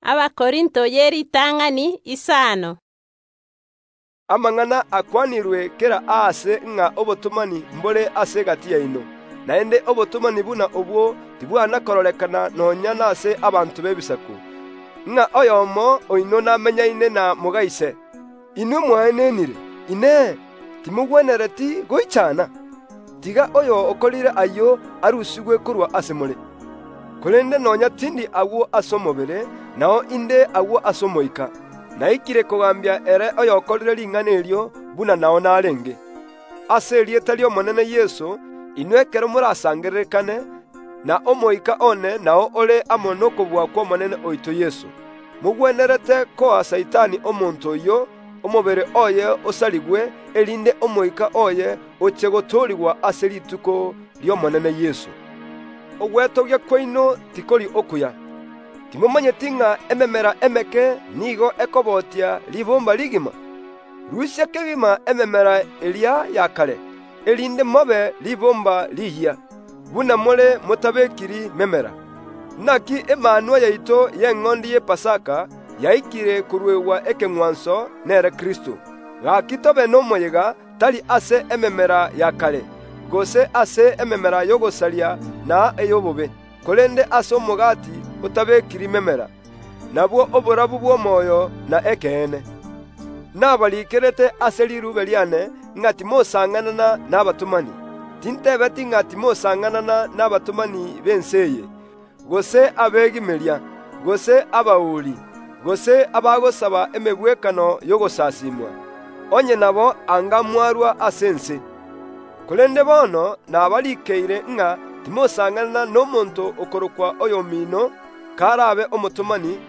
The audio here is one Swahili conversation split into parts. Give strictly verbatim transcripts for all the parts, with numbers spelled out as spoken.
Abakorinto yeritang'ani isano. Amang'ana akwanirwe kera ase ng'a obotumani mbore ase gati yaino. Naende obotumani buna obwo tibwana kororekana nonya nase abantu bebisaku. Ng'a oyomo oino namenyaine na mugaise. Inwe mwaenenire, ine timugwenereti goichana. Tiga oyo okorire ayo arusigwe kurwa asemore. Kolende nonya tindi agwo asomobere, nao inde agwo asomoika. Naikire kugambia ere oyo okorire ring'ana elio buna nao narenge. Ase erieta ria Omonene Yesu, inwe kero murasangererekane, na omoika one nao ore amo nokobua kwa Omonene oito Yesu. Mugwenerete koa Saitani omonto oyo, omobere oye osaligwe, erinde omoika oye oche gotorigwa ase rituko ria Omonene Yesu. Ogwetogia kwaino tikori okuya. Timumanyeti ng'a ememera emeke nigo ekobotia libomba ligima. Rusia kegima ememera elia yakare, erinde mobe libomba lihia. Buna more mutabekiri memera. Naki emanwa yaito y'eng'ondi ye Pasaka yaikire kurwewa ekeng'wanso nere Kristo. Gakitobe n'omoyega tali ase ememera yakare, gose ase ememera yogosaria na eyobobe. Kolende ase omogati utabekiri memera, nabwo oborabu bw'omwoyo na ekeene. Nabalikerete ase lirube liane ng'a timosang'anana n'abatumani. Tintebeti ng'a timosang'anana n'abatumani b'enseye, gose abegimeria, gose abauri, gose abagosaba emebwekano yogosasimwa. Onye nabo anga mwarwa ase ense. Kolende bono nabalikeire ng'a timosang'anana n'omonto okorokwa oyo mino karabe omotumani,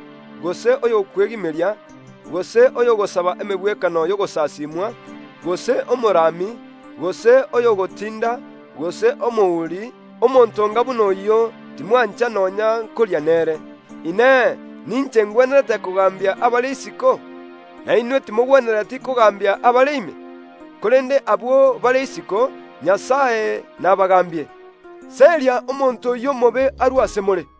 gose oyo okwegimeria, gose oyo gosaba emebwekano yogosasimwa, gose omorami, gose oyo gotinda, gose omouri, omonto nga buno oyo timwancha nonya nkoria nere. Ine ninche ngwenerete kugambia abare isiko, na inwe timugwenereti kugambia abare ime. Kolende abwo bare isiko Nyasaye nabagambie. Seria omonto oyo mobe arwa asemore.